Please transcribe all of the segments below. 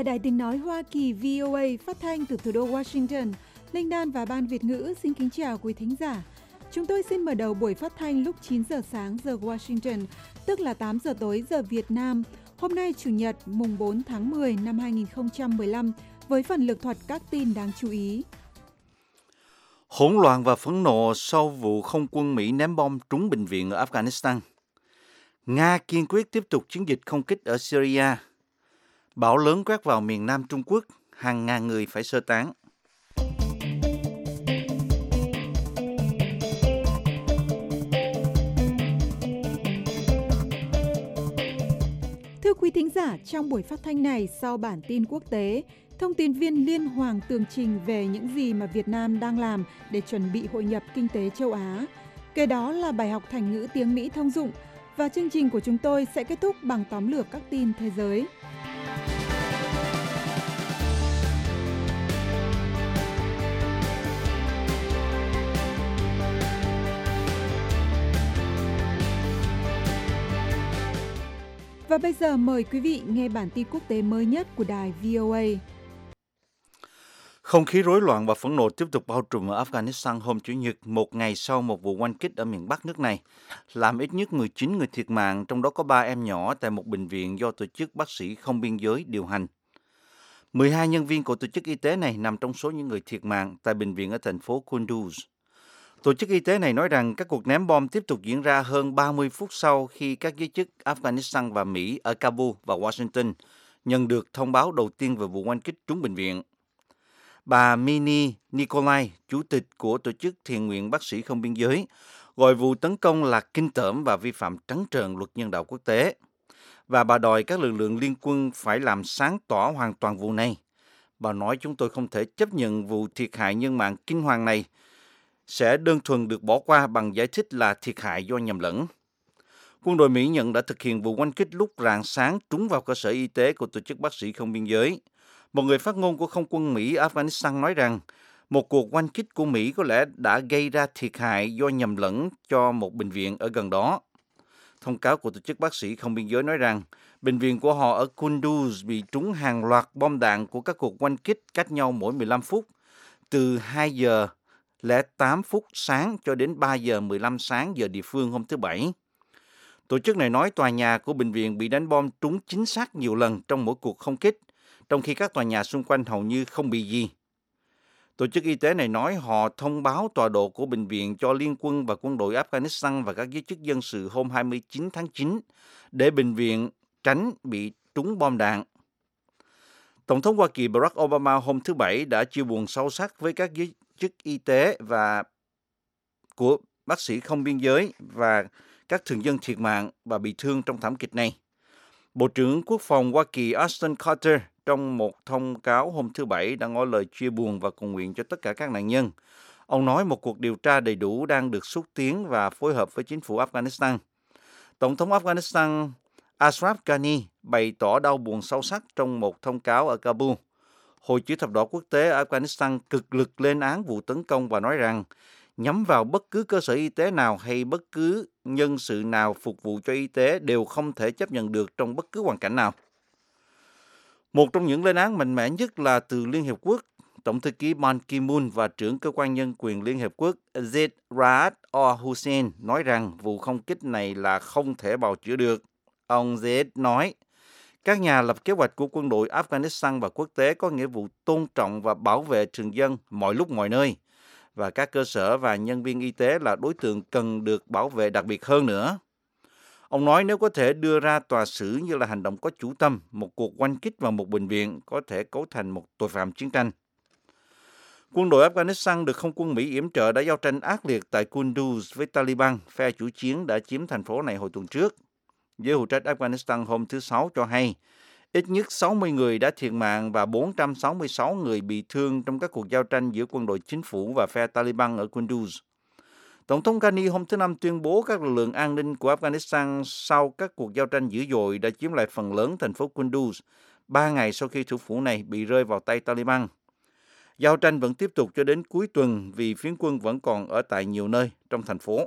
là Đài Tiếng Nói Hoa Kỳ VOA phát thanh từ thủ đô Washington. Linh Đan và Ban Việt ngữ xin kính chào quý thính giả. Chúng tôi xin mở đầu buổi phát thanh lúc 9 giờ sáng giờ Washington, tức là 8 giờ tối giờ Việt Nam. Hôm nay Chủ nhật mùng 4 tháng 10 năm 2015 với phần lược thuật các tin đáng chú ý. Hỗn loạn và phẫn nộ sau vụ không quân Mỹ ném bom trúng bệnh viện ở Afghanistan. Nga kiên quyết tiếp tục chiến dịch không kích ở Syria. Bão lớn quét vào miền Nam Trung Quốc, hàng ngàn người phải sơ tán. Thưa quý thính giả, trong buổi phát thanh này sau bản tin quốc tế, thông tin viên Liên Hoàng tường trình về những gì mà Việt Nam đang làm để chuẩn bị hội nhập kinh tế châu Á. Kế đó là bài học thành ngữ tiếng Mỹ thông dụng và chương trình của chúng tôi sẽ kết thúc bằng tóm lược các tin thế giới. Và bây giờ mời quý vị nghe bản tin quốc tế mới nhất của đài VOA. Không khí rối loạn và phẫn nộ tiếp tục bao trùm ở Afghanistan hôm Chủ nhật, một ngày sau một vụ oanh kích ở miền Bắc nước này, làm ít nhất 19 người thiệt mạng, trong đó có 3 em nhỏ tại một bệnh viện do tổ chức Bác sĩ Không Biên Giới điều hành. 12 nhân viên của tổ chức y tế này nằm trong số những người thiệt mạng tại bệnh viện ở thành phố Kunduz. Tổ chức y tế này nói rằng các cuộc ném bom tiếp tục diễn ra hơn 30 phút sau khi các giới chức Afghanistan và Mỹ ở Kabul và Washington nhận được thông báo đầu tiên về vụ oanh kích trúng bệnh viện. Bà Mini Nikolai, chủ tịch của tổ chức thiện nguyện Bác sĩ Không Biên Giới, gọi vụ tấn công là kinh tởm và vi phạm trắng trợn luật nhân đạo quốc tế. Và bà đòi các lực lượng liên quân phải làm sáng tỏ hoàn toàn vụ này. Bà nói chúng tôi không thể chấp nhận vụ thiệt hại nhân mạng kinh hoàng này sẽ đơn thuần được bỏ qua bằng giải thích là thiệt hại do nhầm lẫn. Quân đội Mỹ nhận đã thực hiện vụ oanh kích lúc rạng sáng trúng vào cơ sở y tế của tổ chức Bác sĩ Không Biên Giới. Một người phát ngôn của không quân Mỹ Afghanistan nói rằng một cuộc oanh kích của Mỹ có lẽ đã gây ra thiệt hại do nhầm lẫn cho một bệnh viện ở gần đó. Thông cáo của tổ chức Bác sĩ Không Biên Giới nói rằng bệnh viện của họ ở Kunduz bị trúng hàng loạt bom đạn của các cuộc oanh kích cách nhau mỗi 15 phút, từ 2 giờ 08 phút sáng cho đến 3 giờ 15 sáng giờ địa phương hôm thứ Bảy. Tổ chức này nói tòa nhà của bệnh viện bị đánh bom trúng chính xác nhiều lần trong mỗi cuộc không kích, trong khi các tòa nhà xung quanh hầu như không bị gì. Tổ chức y tế này nói họ thông báo tọa độ của bệnh viện cho liên quân và quân đội Afghanistan và các giới chức dân sự hôm 29 tháng 9 để bệnh viện tránh bị trúng bom đạn. Tổng thống Hoa Kỳ Barack Obama hôm thứ Bảy đã chia buồn sâu sắc với các giới chức y tế và của Bác sĩ Không Biên Giới và các thường dân thiệt mạng và bị thương trong thảm kịch này. Bộ trưởng Quốc phòng Hoa Kỳ Ashton Carter trong một thông cáo hôm thứ Bảy đã ngỏ lời chia buồn và cầu nguyện cho tất cả các nạn nhân. Ông nói một cuộc điều tra đầy đủ đang được xúc tiến và phối hợp với chính phủ Afghanistan. Tổng thống Afghanistan Ashraf Ghani bày tỏ đau buồn sâu sắc trong một thông cáo ở Kabul. Hội Chữ thập đỏ quốc tế ở Afghanistan cực lực lên án vụ tấn công và nói rằng nhắm vào bất cứ cơ sở y tế nào hay bất cứ nhân sự nào phục vụ cho y tế đều không thể chấp nhận được trong bất cứ hoàn cảnh nào. Một trong những lên án mạnh mẽ nhất là từ Liên Hiệp Quốc. Tổng thư ký Ban Ki-moon và trưởng cơ quan nhân quyền Liên Hiệp Quốc Zeid Ra'ad al-Hussein nói rằng vụ không kích này là không thể bào chữa được. Ông Zeid nói, các nhà lập kế hoạch của quân đội Afghanistan và quốc tế có nghĩa vụ tôn trọng và bảo vệ thường dân mọi lúc mọi nơi. Và các cơ sở và nhân viên y tế là đối tượng cần được bảo vệ đặc biệt hơn nữa. Ông nói nếu có thể đưa ra tòa xử như là hành động có chủ tâm, một cuộc oanh kích vào một bệnh viện có thể cấu thành một tội phạm chiến tranh. Quân đội Afghanistan được không quân Mỹ yểm trợ đã giao tranh ác liệt tại Kunduz với Taliban, phe chủ chiến đã chiếm thành phố này hồi tuần trước. Giới hữu trách Afghanistan hôm thứ Sáu cho hay, ít nhất 60 người đã thiệt mạng và 466 người bị thương trong các cuộc giao tranh giữa quân đội chính phủ và phe Taliban ở Kunduz. Tổng thống Ghani hôm thứ Năm tuyên bố các lực lượng an ninh của Afghanistan sau các cuộc giao tranh dữ dội đã chiếm lại phần lớn thành phố Kunduz, 3 ngày sau khi thủ phủ này bị rơi vào tay Taliban. Giao tranh vẫn tiếp tục cho đến cuối tuần vì phiến quân vẫn còn ở tại nhiều nơi trong thành phố.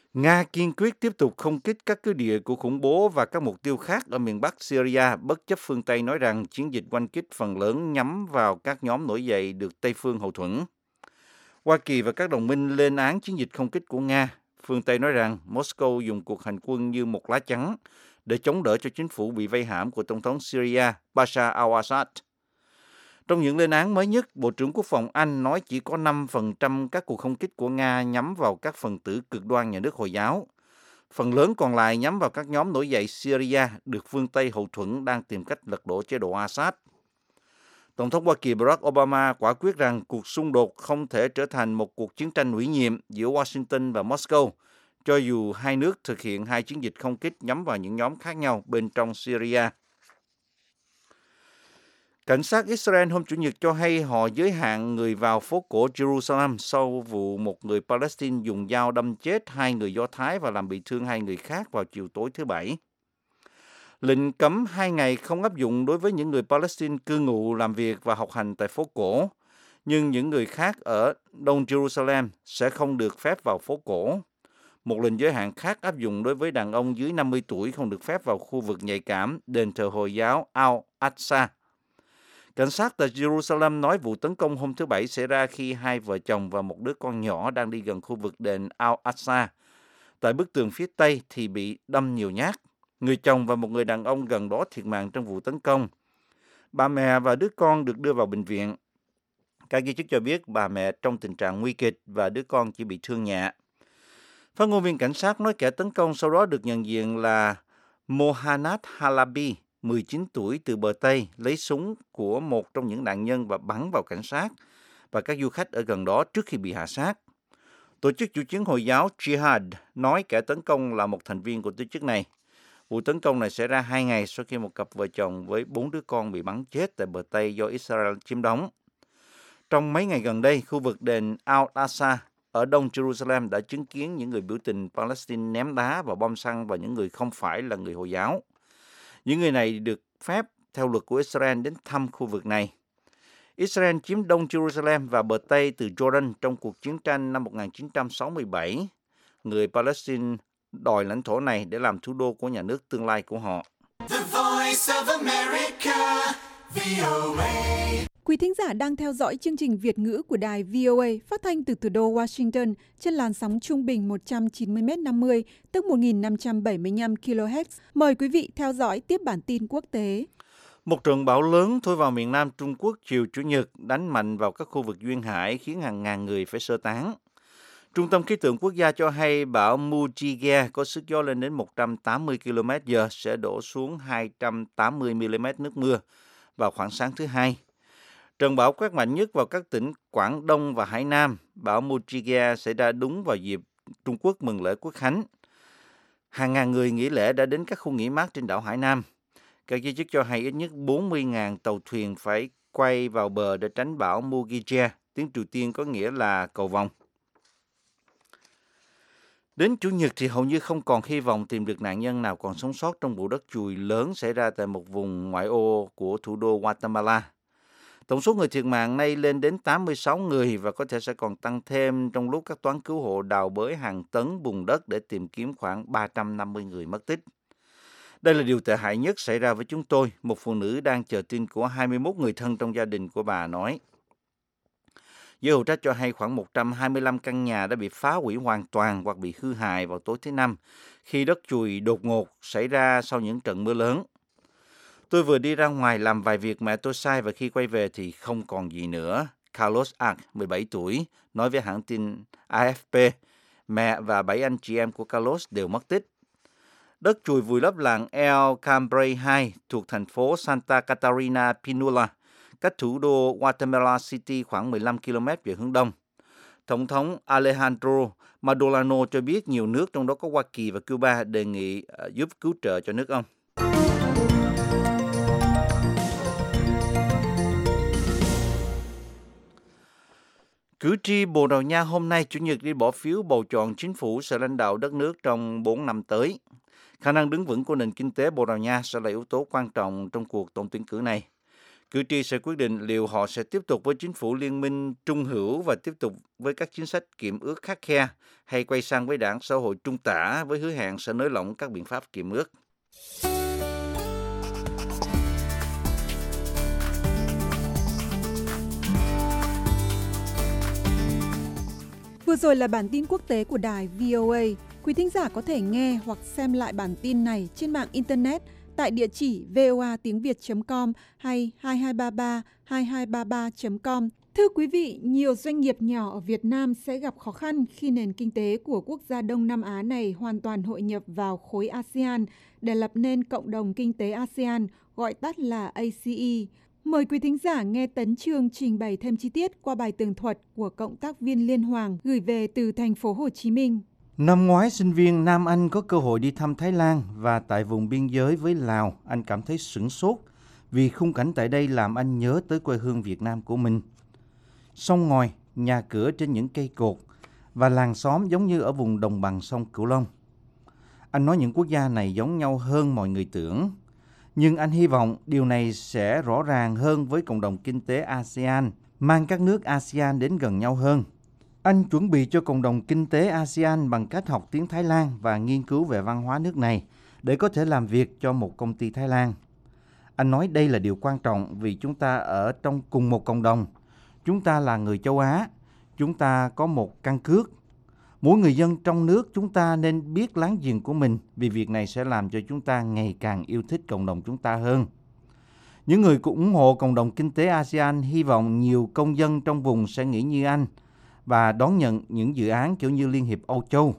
Nga kiên quyết tiếp tục không kích các cứ địa của khủng bố và các mục tiêu khác ở miền Bắc Syria, bất chấp phương Tây nói rằng chiến dịch oanh kích phần lớn nhắm vào các nhóm nổi dậy được Tây phương hậu thuẫn. Hoa Kỳ và các đồng minh lên án chiến dịch không kích của Nga. Phương Tây nói rằng Moscow dùng cuộc hành quân như một lá chắn để chống đỡ cho chính phủ bị vây hãm của Tổng thống Syria Bashar al-Assad. Trong những lên án mới nhất, Bộ trưởng Quốc phòng Anh nói chỉ có 5% các cuộc không kích của Nga nhắm vào các phần tử cực đoan nhà nước Hồi giáo. Phần lớn còn lại nhắm vào các nhóm nổi dậy Syria được phương Tây hậu thuẫn đang tìm cách lật đổ chế độ Assad. Tổng thống Hoa Kỳ Barack Obama quả quyết rằng cuộc xung đột không thể trở thành một cuộc chiến tranh ủy nhiệm giữa Washington và Moscow, cho dù hai nước thực hiện hai chiến dịch không kích nhắm vào những nhóm khác nhau bên trong Syria. Cảnh sát Israel hôm Chủ nhật cho hay họ giới hạn người vào phố cổ Jerusalem sau vụ một người Palestine dùng dao đâm chết 2 người Do Thái và làm bị thương 2 người khác vào chiều tối thứ Bảy. Lệnh cấm 2 ngày không áp dụng đối với những người Palestine cư ngụ, làm việc và học hành tại phố cổ, nhưng những người khác ở Đông Jerusalem sẽ không được phép vào phố cổ. Một lệnh giới hạn khác áp dụng đối với đàn ông dưới 50 tuổi không được phép vào khu vực nhạy cảm đền thờ Hồi giáo Al-Aqsa. Cảnh sát tại Jerusalem nói vụ tấn công hôm thứ Bảy xảy ra khi 2 vợ chồng và một đứa con nhỏ đang đi gần khu vực đền Al-Aqsa. Tại bức tường phía Tây thì bị đâm nhiều nhát. Người chồng và một người đàn ông gần đó thiệt mạng trong vụ tấn công. Bà mẹ và đứa con được đưa vào bệnh viện. Các giới chức cho biết bà mẹ trong tình trạng nguy kịch và đứa con chỉ bị thương nhẹ. Phát ngôn viên cảnh sát nói kẻ tấn công sau đó được nhận diện là Mohanad Halabi, 19 tuổi, từ bờ Tây, lấy súng của một trong những nạn nhân và bắn vào cảnh sát và các du khách ở gần đó trước khi bị hạ sát. Tổ chức chủ chiến Hồi giáo Jihad nói kẻ tấn công là một thành viên của tổ chức này. Vụ tấn công này xảy ra 2 ngày sau khi một cặp vợ chồng với 4 đứa con bị bắn chết tại bờ Tây do Israel chiếm đóng. Trong mấy ngày gần đây, khu vực đền Al-Aqsa ở Đông Jerusalem đã chứng kiến những người biểu tình Palestine ném đá và bom xăng vào những người không phải là người Hồi giáo. Những người này được phép, theo luật của Israel, đến thăm khu vực này. Israel chiếm Đông Jerusalem và bờ Tây từ Jordan trong cuộc chiến tranh năm 1967. Người Palestine đòi lãnh thổ này để làm thủ đô của nhà nước tương lai của họ. The Voice of America, VOA. Quý thính giả đang theo dõi chương trình Việt ngữ của đài VOA phát thanh từ thủ đô Washington trên làn sóng trung bình 190 m50, tức 1.575 kHz. Mời quý vị theo dõi tiếp bản tin quốc tế. Một trận bão lớn thổi vào miền Nam Trung Quốc chiều Chủ nhật đánh mạnh vào các khu vực duyên hải khiến hàng ngàn người phải sơ tán. Trung tâm Khí tượng Quốc gia cho hay bão Mujige có sức gió lên đến 180 km/h sẽ đổ xuống 280 mm nước mưa vào khoảng sáng thứ Hai. Trận bão quét mạnh nhất vào các tỉnh Quảng Đông và Hải Nam. Bão Mujige xảy ra đúng vào dịp Trung Quốc mừng lễ Quốc khánh. Hàng ngàn người nghỉ lễ đã đến các khu nghỉ mát trên đảo Hải Nam. Các giới chức cho hay ít nhất 40.000 tàu thuyền phải quay vào bờ để tránh bão Mujige, tiếng Triều Tiên có nghĩa là cầu vồng. Đến Chủ nhật thì hầu như không còn hy vọng tìm được nạn nhân nào còn sống sót trong vụ đất chùi lớn xảy ra tại một vùng ngoại ô của thủ đô Guatemala. Tổng số người thiệt mạng nay lên đến 86 người và có thể sẽ còn tăng thêm trong lúc các toán cứu hộ đào bới hàng tấn bùn đất để tìm kiếm khoảng 350 người mất tích. Đây là điều tệ hại nhất xảy ra với chúng tôi, một phụ nữ đang chờ tin của 21 người thân trong gia đình của bà nói. Giới hữu trách cho hay khoảng 125 căn nhà đã bị phá hủy hoàn toàn hoặc bị hư hại vào tối thứ Năm khi đất chùi đột ngột xảy ra sau những trận mưa lớn. Tôi vừa đi ra ngoài làm vài việc mẹ tôi sai và khi quay về thì không còn gì nữa. Carlos Arc, 17 tuổi, nói với hãng tin AFP, mẹ và 7 anh chị em của Carlos đều mất tích. Đất chùi vùi lấp làng El Cambray 2 thuộc thành phố Santa Catarina Pinula, cách thủ đô Guatemala City khoảng 15 km về hướng đông. Tổng thống Alejandro Maldonado cho biết nhiều nước, trong đó có Hoa Kỳ và Cuba, đề nghị giúp cứu trợ cho nước ông. Cử tri Bồ Đào Nha hôm nay Chủ nhật đi bỏ phiếu bầu chọn chính phủ sẽ lãnh đạo đất nước trong 4 năm tới. Khả năng đứng vững của nền kinh tế Bồ Đào Nha sẽ là yếu tố quan trọng trong cuộc tổng tuyển cử này. Cử tri sẽ quyết định liệu họ sẽ tiếp tục với chính phủ liên minh trung hữu và tiếp tục với các chính sách kiểm ước khắt khe, hay quay sang với đảng xã hội trung tả với hứa hẹn sẽ nới lỏng các biện pháp kiểm ước. Vừa rồi là bản tin quốc tế của đài VOA. Quý thính giả có thể nghe hoặc xem lại bản tin này trên mạng Internet tại địa chỉ voatiengviet.com hay 2233 Thưa quý vị, nhiều doanh nghiệp nhỏ ở Việt Nam sẽ gặp khó khăn khi nền kinh tế của quốc gia Đông Nam Á này hoàn toàn hội nhập vào khối ASEAN để lập nên Cộng đồng Kinh tế ASEAN, gọi tắt là ACE. Mời quý thính giả nghe Tấn Chương trình bày thêm chi tiết qua bài tường thuật của cộng tác viên Liên Hoàng gửi về từ thành phố Hồ Chí Minh. Năm ngoái, sinh viên Nam Anh có cơ hội đi thăm Thái Lan và tại vùng biên giới với Lào, anh cảm thấy sửng sốt vì khung cảnh tại đây làm anh nhớ tới quê hương Việt Nam của mình. Sông ngòi, nhà cửa trên những cây cột và làng xóm giống như ở vùng đồng bằng sông Cửu Long. Anh nói những quốc gia này giống nhau hơn mọi người tưởng. Nhưng anh hy vọng điều này sẽ rõ ràng hơn với cộng đồng kinh tế ASEAN, mang các nước ASEAN đến gần nhau hơn. Anh chuẩn bị cho cộng đồng kinh tế ASEAN bằng cách học tiếng Thái Lan và nghiên cứu về văn hóa nước này để có thể làm việc cho một công ty Thái Lan. Anh nói đây là điều quan trọng vì chúng ta ở trong cùng một cộng đồng. Chúng ta là người châu Á, chúng ta có một căn cước. Mỗi người dân trong nước chúng ta nên biết láng giềng của mình vì việc này sẽ làm cho chúng ta ngày càng yêu thích cộng đồng chúng ta hơn. Những người cũng ủng hộ cộng đồng kinh tế ASEAN hy vọng nhiều công dân trong vùng sẽ nghĩ như anh và đón nhận những dự án kiểu như Liên hiệp Âu Châu.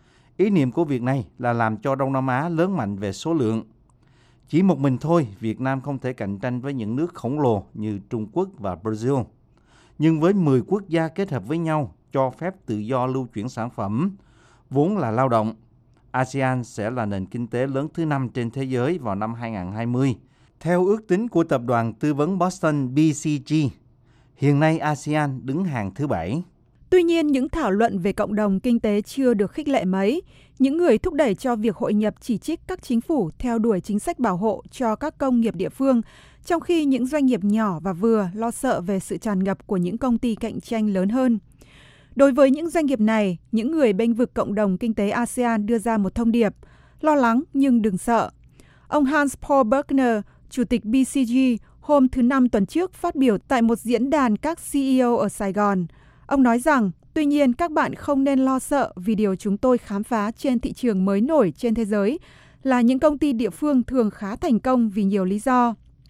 Ý niệm của việc này là làm cho Đông Nam Á lớn mạnh về số lượng. Chỉ một mình thôi, Việt Nam không thể cạnh tranh với những nước khổng lồ như Trung Quốc và Brazil. Nhưng với 10 quốc gia kết hợp với nhau, cho phép tự do lưu chuyển sản phẩm, vốn là lao động, ASEAN sẽ là nền kinh tế lớn thứ 5 trên thế giới vào năm 2020. Theo ước tính của tập đoàn tư vấn Boston BCG, hiện nay ASEAN đứng hàng thứ 7. Tuy nhiên, những thảo luận về cộng đồng kinh tế chưa được khích lệ mấy. Những người thúc đẩy cho việc hội nhập chỉ trích các chính phủ theo đuổi chính sách bảo hộ cho các công nghiệp địa phương, trong khi những doanh nghiệp nhỏ và vừa lo sợ về sự tràn ngập của những công ty cạnh tranh lớn hơn. Đối với những doanh nghiệp này, những người bênh vực cộng đồng kinh tế ASEAN đưa ra một thông điệp: lo lắng nhưng đừng sợ. Ông Hans-Paul Bergner, Chủ tịch BCG, hôm thứ Năm tuần trước phát biểu tại một diễn đàn các CEO ở Sài Gòn. Ông nói rằng, tuy nhiên các bạn không nên lo sợ vì điều chúng tôi khám phá trên thị trường mới nổi trên thế giới là những công ty địa phương thường khá thành công vì nhiều lý do.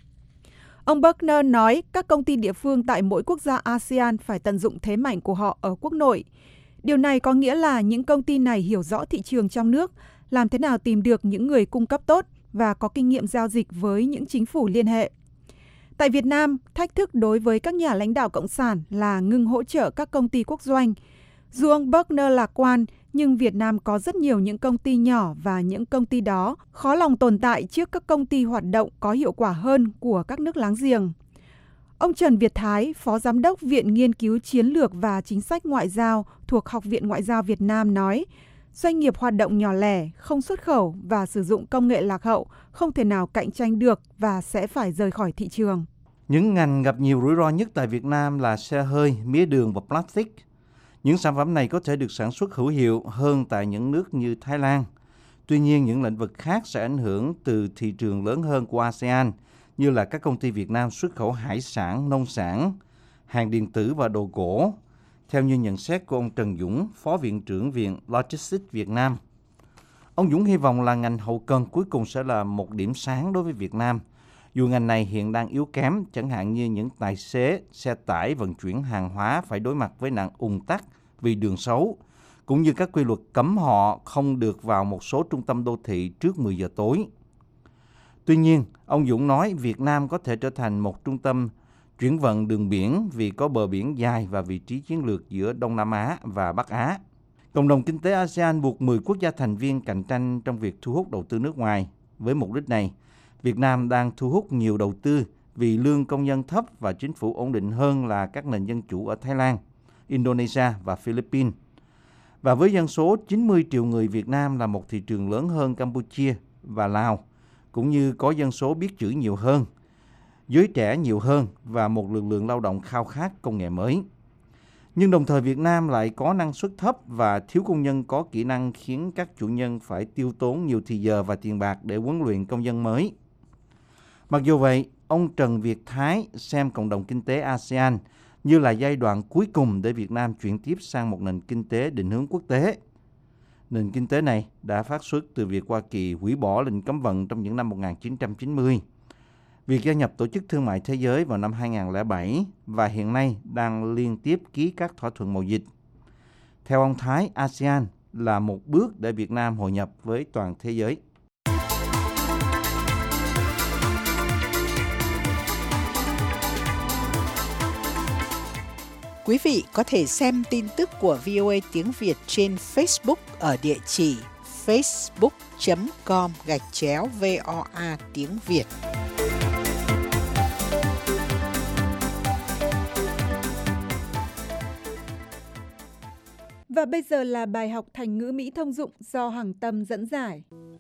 Ông Bergner nói các công ty địa phương tại mỗi quốc gia ASEAN phải tận dụng thế mạnh của họ ở quốc nội. Điều này có nghĩa là những công ty này hiểu rõ thị trường trong nước, làm thế nào tìm được những người cung cấp tốt và có kinh nghiệm giao dịch với những chính phủ liên hệ. Tại Việt Nam, thách thức đối với các nhà lãnh đạo cộng sản là ngừng hỗ trợ các công ty quốc doanh. Dù ông Bergner lạc quan, nhưng Việt Nam có rất nhiều những công ty nhỏ và những công ty đó khó lòng tồn tại trước các công ty hoạt động có hiệu quả hơn của các nước láng giềng. Ông Trần Việt Thái, Phó Giám đốc Viện Nghiên cứu Chiến lược và Chính sách Ngoại giao thuộc Học viện Ngoại giao Việt Nam nói, doanh nghiệp hoạt động nhỏ lẻ, không xuất khẩu và sử dụng công nghệ lạc hậu không thể nào cạnh tranh được và sẽ phải rời khỏi thị trường. Những ngành gặp nhiều rủi ro nhất tại Việt Nam là xe hơi, mía đường và plastic. Những sản phẩm này có thể được sản xuất hữu hiệu hơn tại những nước như Thái Lan. Tuy nhiên, những lĩnh vực khác sẽ ảnh hưởng từ thị trường lớn hơn của ASEAN, như là các công ty Việt Nam xuất khẩu hải sản, nông sản, hàng điện tử và đồ gỗ, theo như nhận xét của ông Trần Dũng, Phó Viện trưởng Viện Logistics Việt Nam. Ông Dũng hy vọng là ngành hậu cần cuối cùng sẽ là một điểm sáng đối với Việt Nam, dù ngành này hiện đang yếu kém, chẳng hạn như những tài xế xe tải vận chuyển hàng hóa phải đối mặt với nạn ùn tắc vì đường xấu, cũng như các quy luật cấm họ không được vào một số trung tâm đô thị trước 10 giờ tối. Tuy nhiên, ông Dũng nói Việt Nam có thể trở thành một trung tâm chuyển vận đường biển vì có bờ biển dài và vị trí chiến lược giữa Đông Nam Á và Bắc Á. Cộng đồng kinh tế ASEAN buộc 10 quốc gia thành viên cạnh tranh trong việc thu hút đầu tư nước ngoài. Với mục đích này, Việt Nam đang thu hút nhiều đầu tư vì lương công nhân thấp và chính phủ ổn định hơn là các nền dân chủ ở Thái Lan, Indonesia và Philippines. Và với dân số 90 triệu người, Việt Nam là một thị trường lớn hơn Campuchia và Lào, cũng như có dân số biết chữ nhiều hơn. giới trẻ nhiều hơn và một lực lượng lao động khao khát công nghệ mới. Nhưng đồng thời Việt Nam lại có năng suất thấp và thiếu công nhân có kỹ năng khiến các chủ nhân phải tiêu tốn nhiều thời giờ và tiền bạc để huấn luyện công dân mới. Mặc dù vậy, ông Trần Việt Thái xem cộng đồng kinh tế ASEAN như là giai đoạn cuối cùng để Việt Nam chuyển tiếp sang một nền kinh tế định hướng quốc tế. Nền kinh tế này đã phát xuất từ việc Hoa Kỳ hủy bỏ lệnh cấm vận trong những năm 1990, việc gia nhập Tổ chức Thương mại Thế giới vào năm 2007 và hiện nay đang liên tiếp ký các thỏa thuận mậu dịch. Theo ông Thái, ASEAN là một bước để Việt Nam hội nhập với toàn thế giới. Quý vị có thể xem tin tức của VOA tiếng Việt trên Facebook ở địa chỉ facebook.com/VOA tiếng Việt. Và bây giờ là bài học thành ngữ Mỹ thông dụng do Hằng Tâm dẫn giải.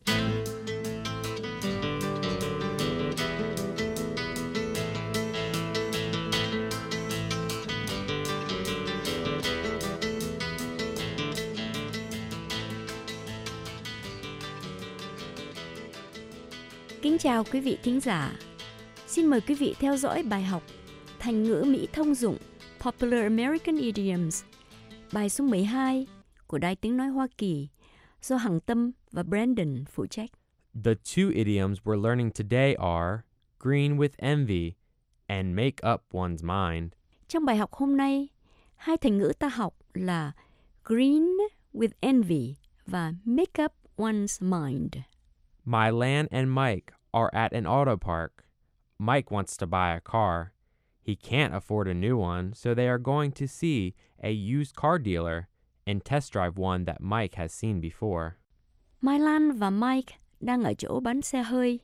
Kính chào quý vị thính giả. Xin mời quý vị theo dõi bài học Thành ngữ Mỹ thông dụng Popular American Idioms, bài số 12 của Đài Tiếng Nói Hoa Kỳ do Hằng Tâm và Brandon phụ trách. The two idioms we're learning today are green with envy and make up one's mind. Trong bài học hôm nay, hai thành ngữ ta học là green with envy và make up one's mind. Mylan and Mike are at an auto park. Mike wants to buy a car. He can't afford a new one, so they are going to see a used car dealer and test drive one that Mike has seen before. Mai Lan và Mike đang ở chỗ bán xe hơi.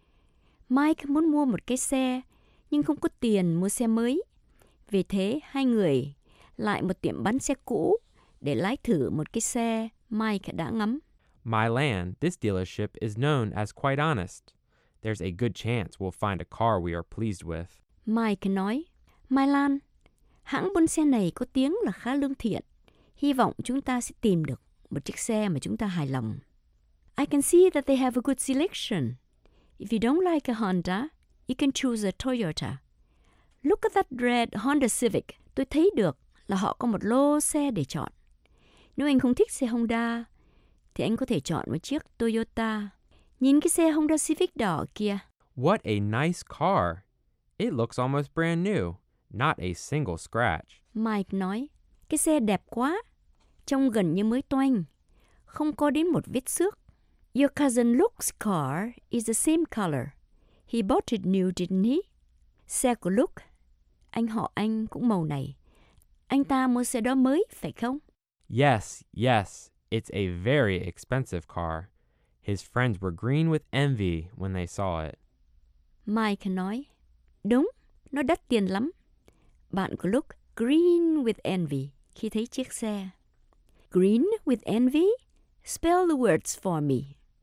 Mike muốn mua một cái xe, nhưng không có tiền mua xe mới. Vì thế, hai người lại một tiệm bán xe cũ để lái thử một cái xe Mike đã ngắm. Mylan, this dealership is known as quite honest. There's a good chance we'll find a car we are pleased with. Mike nói, Mai Lan, hãng buôn xe này có tiếng là khá lương thiện. Hy vọng chúng ta sẽ tìm được một chiếc xe mà chúng ta hài lòng. I can see that they have a good selection. If you don't like a Honda, you can choose a Toyota. Look at that red Honda Civic. Tôi thấy được là họ có một lô xe để chọn. Nếu anh không thích xe Honda, thì anh có thể chọn một chiếc Toyota. Nhìn cái xe Honda Civic đỏ kia. What a nice car. It looks almost brand new, not a single scratch. Mike nói, cái xe đẹp quá, trông gần như mới toanh, không có đến một vết xước. Your cousin Luke's car is the same color. He bought it new, didn't he? Xe của Luke, anh họ anh cũng màu này. Anh ta mua xe đó mới, phải không? Yes, it's a very expensive car. His friends were green with envy when they saw it. Mike nói, đúng, nó đắt tiền lắm. Bạn của Luke green with envy khi thấy chiếc xe. Green with envy? Spell the words for me.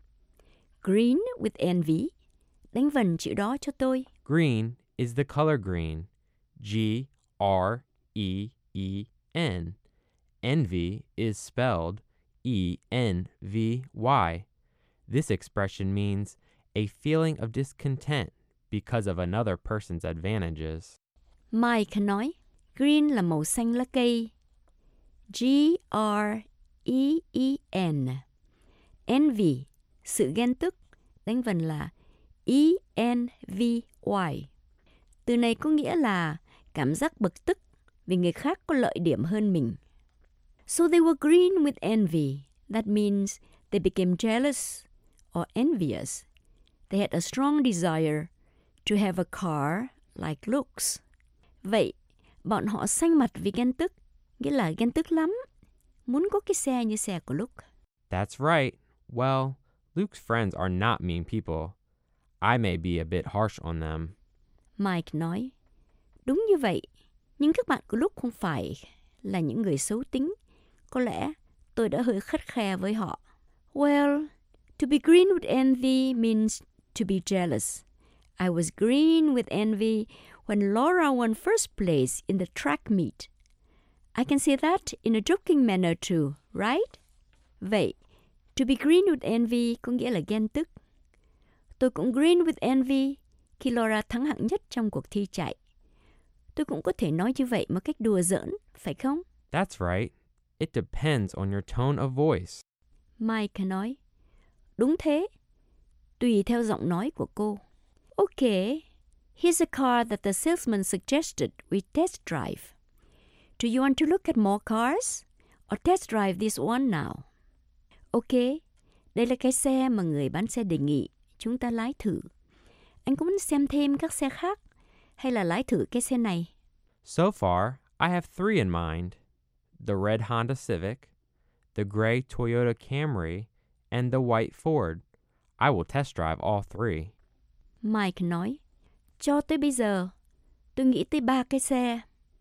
Green with envy. Đánh vần chữ đó cho tôi. Green is the color green. G-R-E-E-N. Envy is spelled E-N-V-Y. This expression means a feeling of discontent because of another person's advantages. Mike nói, green là màu xanh lá cây. G-R-E-E-N. Envy, sự ghen tức, đánh vần là E-N-V-Y. Từ này có nghĩa là cảm giác bực tức vì người khác có lợi điểm hơn mình. So they were green with envy. That means they became jealous or envious. They had a strong desire to have a car like Luke's. Vậy, bọn họ xanh mặt vì ghen tức, nghĩa là ghen tức lắm, muốn có cái xe như xe của Luke. That's right. Well, Luke's friends are not mean people. I may be a bit harsh on them. Mike nói, đúng như vậy, nhưng các bạn của Luke không phải là những người xấu tính. Có lẽ tôi đã hơi khắt khe với họ. Well, to be green with envy means to be jealous. I was green with envy when Laura won first place in the track meet. I can say that in a joking manner too, right? Vậy, to be green with envy có nghĩa là ghen tức. Tôi cũng green with envy khi Laura thắng hạng nhất trong cuộc thi chạy. Tôi cũng có thể nói như vậy một cách đùa giỡn, phải không? That's right. It depends on your tone of voice. Mike nói, đúng thế, tùy theo giọng nói của cô. Okay, here's a car that the salesman suggested we test drive. Do you want to look at more cars or test drive this one now? Okay, đây là cái xe mà người bán xe đề nghị chúng ta lái thử. Anh có muốn xem thêm các xe khác hay là lái thử cái xe này? So far, I have 3 in mind. The red Honda Civic, the gray Toyota Camry, and the white Ford. I will test drive all 3. Mike nói, cho tới bây giờ, tôi nghĩ tới 3 cái xe.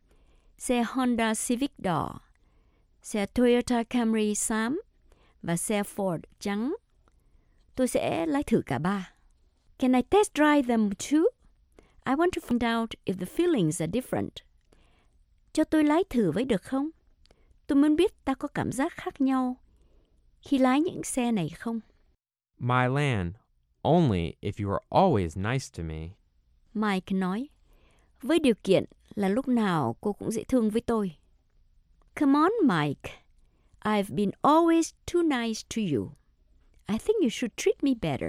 Xe Honda Civic đỏ, xe Toyota Camry xám và xe Ford trắng. Tôi sẽ lái thử cả 3. Can I test drive them too? I want to find out if the feelings are different. Cho tôi lái thử với được không? Tôi muốn biết ta có cảm giác khác nhau khi lái những xe này không? My Lan, only if you are always nice to me. Mike nói, với điều kiện là lúc nào cô cũng dễ thương với tôi. Come on, Mike. I've been always too nice to you. I think you should treat me better.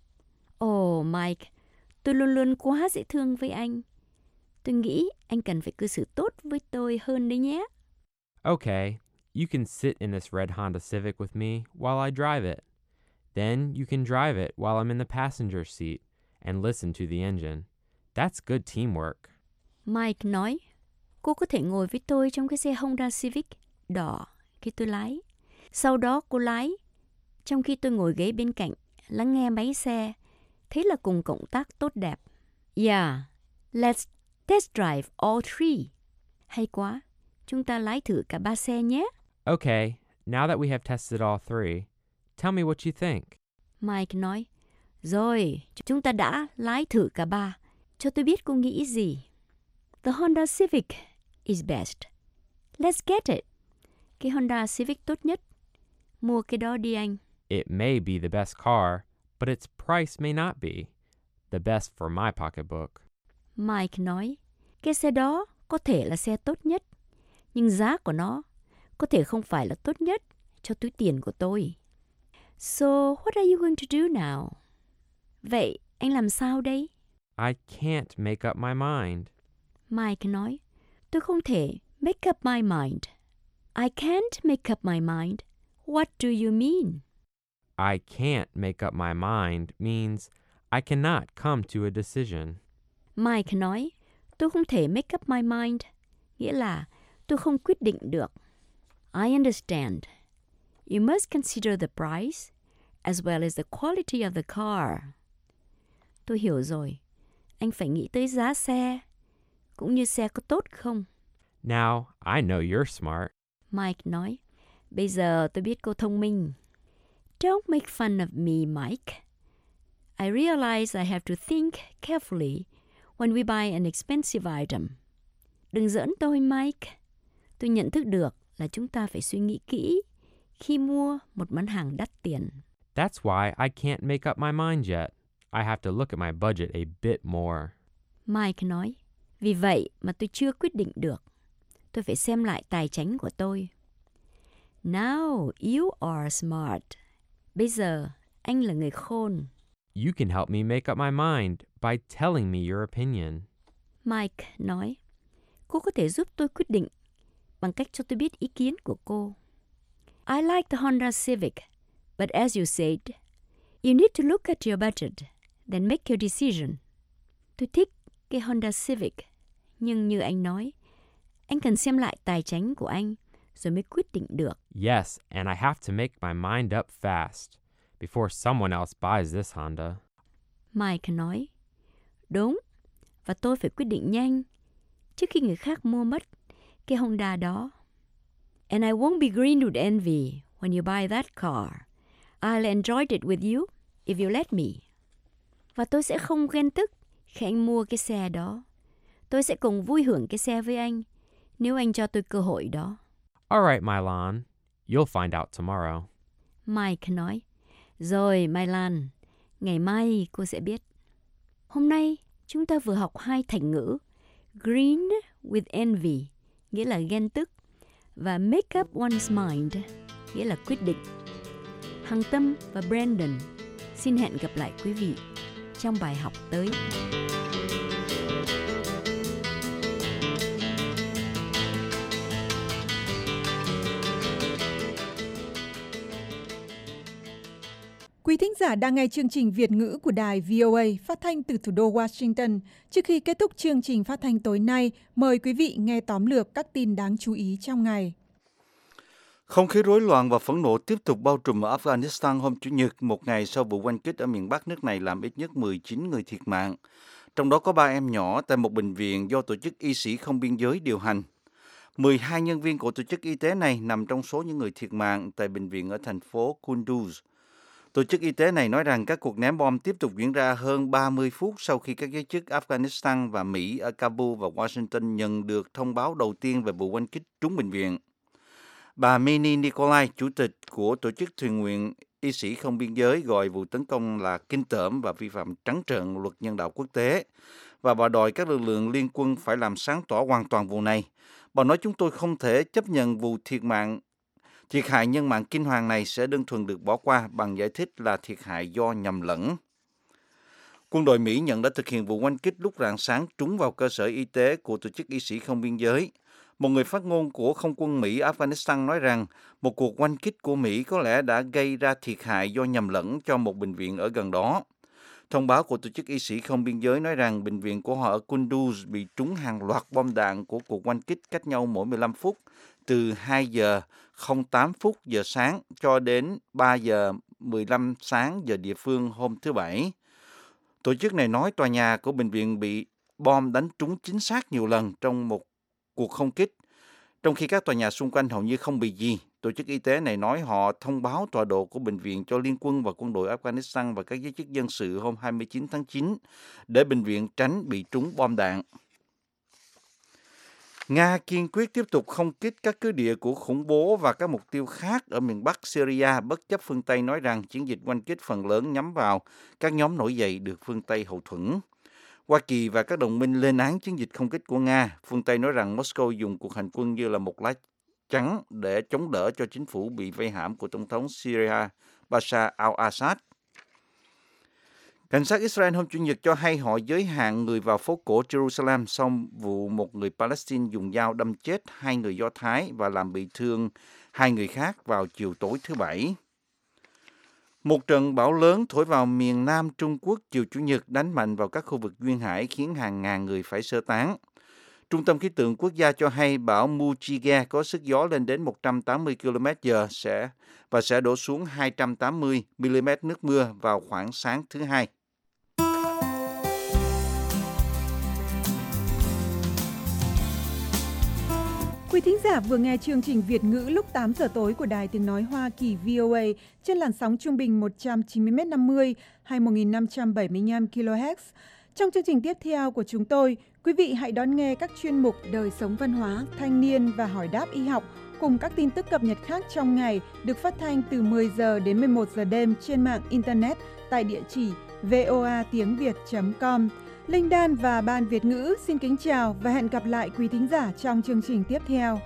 Oh, Mike, tôi luôn luôn quá dễ thương với anh. Tôi nghĩ anh cần phải cư xử tốt với tôi hơn đấy nhé. Okay, you can sit in this red Honda Civic with me while I drive it. Then you can drive it while I'm in the passenger seat and listen to the engine. That's good teamwork. Mike nói, cô có thể ngồi với tôi trong cái xe Honda Civic đỏ khi tôi lái. Sau đó cô lái, trong khi tôi ngồi ghế bên cạnh, lắng nghe máy xe. Thế là cùng cộng tác tốt đẹp. Yeah, let's test drive all 3. Hay quá, chúng ta lái thử cả 3 xe nhé. Okay, now that we have tested all 3, tell me what you think. Mike nói, rồi, chúng ta đã lái thử cả 3. Cho tôi biết cô nghĩ gì. The Honda Civic is best. Let's get it. Cái Honda Civic tốt nhất. Mua cái đó đi anh. It may be the best car, but its price may not be the best for my pocketbook. Mike nói, cái xe đó có thể là xe tốt nhất, nhưng giá của nó có thể không phải là tốt nhất cho túi tiền của tôi. So, what are you going to do now? Vậy, anh làm sao đây? I can't make up my mind. Mike nói, tôi không thể make up my mind. I can't make up my mind. What do you mean? I can't make up my mind means I cannot come to a decision. Mike nói, tôi không thể make up my mind, nghĩa là tôi không quyết định được. I understand. You must consider the price as well as the quality of the car. Tôi hiểu rồi. Anh phải nghĩ tới giá xe, cũng như xe có tốt không. Now, I know you're smart. Mike nói, bây giờ tôi biết cô thông minh. Don't make fun of me, Mike. I realize I have to think carefully when we buy an expensive item. Đừng giỡn tôi, Mike. Tôi nhận thức được là chúng ta phải suy nghĩ kỹ khi mua một món hàng đắt tiền. That's why I can't make up my mind yet. I have to look at my budget a bit more. Mike nói, vì vậy mà tôi chưa quyết định được. Tôi phải xem lại tài chính của tôi. Now you are smart. Bây giờ anh là người khôn. You can help me make up my mind by telling me your opinion. Mike nói, cô có thể giúp tôi quyết định bằng cách cho tôi biết ý kiến của cô. I like the Honda Civic, but as you said, you need to look at your budget, then make your decision. Tôi thích cái Honda Civic, nhưng như anh nói, anh cần xem lại tài chính của anh rồi mới quyết định được. Yes, and I have to make my mind up fast before someone else buys this Honda. Mike nói, đúng, và tôi phải quyết định nhanh trước khi người khác mua mất cái Honda đó. And I won't be green with envy when you buy that car. I'll enjoy it with you if you let me. Và tôi sẽ không ghen tức Khi anh mua cái xe đó, tôi sẽ cùng vui hưởng cái xe với anh nếu anh cho tôi cơ hội đó. All right, Milan. You'll find out tomorrow. Mike nói, rồi Mai Lan, ngày mai cô sẽ biết. Hôm nay chúng ta vừa học 2 thành ngữ, green with envy, nghĩa là ghen tức, và make up one's mind, nghĩa là quyết định. Hằng Tâm và Brandon xin hẹn gặp lại quý vị trong bài học tới. Quý thính giả đang nghe chương trình Việt ngữ của đài VOA phát thanh từ thủ đô Washington. Trước khi kết thúc chương trình phát thanh tối nay, mời quý vị nghe tóm lược các tin đáng chú ý trong ngày. Không khí rối loạn và phẫn nộ tiếp tục bao trùm ở Afghanistan hôm Chủ nhật, một ngày sau vụ oanh kích ở miền Bắc nước này làm ít nhất 19 người thiệt mạng. Trong đó có 3 em nhỏ tại một bệnh viện do Tổ chức Y sĩ Không Biên giới điều hành. 12 nhân viên của tổ chức y tế này nằm trong số những người thiệt mạng tại bệnh viện ở thành phố Kunduz. Tổ chức y tế này nói rằng các cuộc ném bom tiếp tục diễn ra hơn 30 phút sau khi các giới chức Afghanistan và Mỹ ở Kabul và Washington nhận được thông báo đầu tiên về vụ oanh kích trúng bệnh viện. Bà Mini Nikolai, chủ tịch của Tổ chức Thuyền nguyện Y sĩ Không Biên giới, gọi vụ tấn công là kinh tởm và vi phạm trắng trợn luật nhân đạo quốc tế. Và bà đòi các lực lượng liên quân phải làm sáng tỏ hoàn toàn vụ này. Bà nói chúng tôi không thể chấp nhận vụ thiệt hại nhân mạng kinh hoàng này sẽ đơn thuần được bỏ qua bằng giải thích là thiệt hại do nhầm lẫn. Quân đội Mỹ nhận đã thực hiện vụ oanh kích lúc rạng sáng trúng vào cơ sở y tế của Tổ chức Y sĩ Không Biên giới. Một người phát ngôn của Không quân Mỹ Afghanistan nói rằng một cuộc oanh kích của Mỹ có lẽ đã gây ra thiệt hại do nhầm lẫn cho một bệnh viện ở gần đó. Thông báo của Tổ chức Y sĩ Không Biên giới nói rằng bệnh viện của họ ở Kunduz bị trúng hàng loạt bom đạn của cuộc oanh kích cách nhau mỗi 15 phút, từ 2 giờ 08 phút giờ sáng cho đến 3 giờ 15 sáng giờ địa phương hôm thứ Bảy. Tổ chức này nói tòa nhà của bệnh viện bị bom đánh trúng chính xác nhiều lần trong một cuộc không kích, trong khi các tòa nhà xung quanh hầu như không bị gì. Tổ chức y tế này nói họ thông báo tọa độ của bệnh viện cho liên quân và quân đội Afghanistan và các giới chức dân sự hôm 29 tháng 9 để bệnh viện tránh bị trúng bom đạn. Nga kiên quyết tiếp tục không kích các cứ địa của khủng bố và các mục tiêu khác ở miền Bắc Syria, bất chấp phương Tây nói rằng chiến dịch oanh kích phần lớn nhắm vào các nhóm nổi dậy được phương Tây hậu thuẫn. Hoa Kỳ và các đồng minh lên án chiến dịch không kích của Nga. Phương Tây nói rằng Moscow dùng cuộc hành quân như là một lá chắn để chống đỡ cho chính phủ bị vây hãm của Tổng thống Syria Bashar al-Assad. Cảnh sát Israel hôm Chủ nhật cho hay họ giới hạn người vào phố cổ Jerusalem sau vụ một người Palestine dùng dao đâm chết 2 người Do Thái và làm bị thương 2 người khác vào chiều tối thứ Bảy. Một trận bão lớn thổi vào miền Nam Trung Quốc chiều Chủ nhật đánh mạnh vào các khu vực duyên hải khiến hàng ngàn người phải sơ tán. Trung tâm khí tượng quốc gia cho hay bão Mu-chi-ge có sức gió lên đến 180 km/h và sẽ đổ xuống 280 mm nước mưa vào khoảng sáng thứ Hai. Quý thính giả vừa nghe chương trình Việt ngữ lúc 8 giờ tối của Đài Tiếng Nói Hoa Kỳ VOA trên làn sóng trung bình 190m50 hay 1575 kHz. Trong chương trình tiếp theo của chúng tôi, quý vị hãy đón nghe các chuyên mục đời sống văn hóa, thanh niên và hỏi đáp y học cùng các tin tức cập nhật khác trong ngày được phát thanh từ 10 giờ đến 11 giờ đêm trên mạng Internet tại địa chỉ voatiengviet.com. Linh Đan và Ban Việt ngữ xin kính chào và hẹn gặp lại quý thính giả trong chương trình tiếp theo.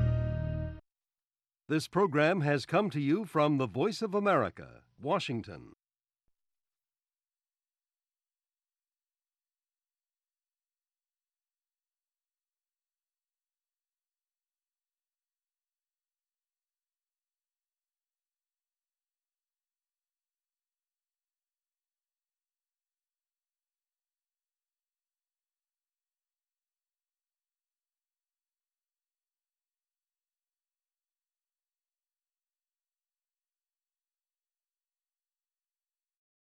This program has come to you from the Voice of America, Washington.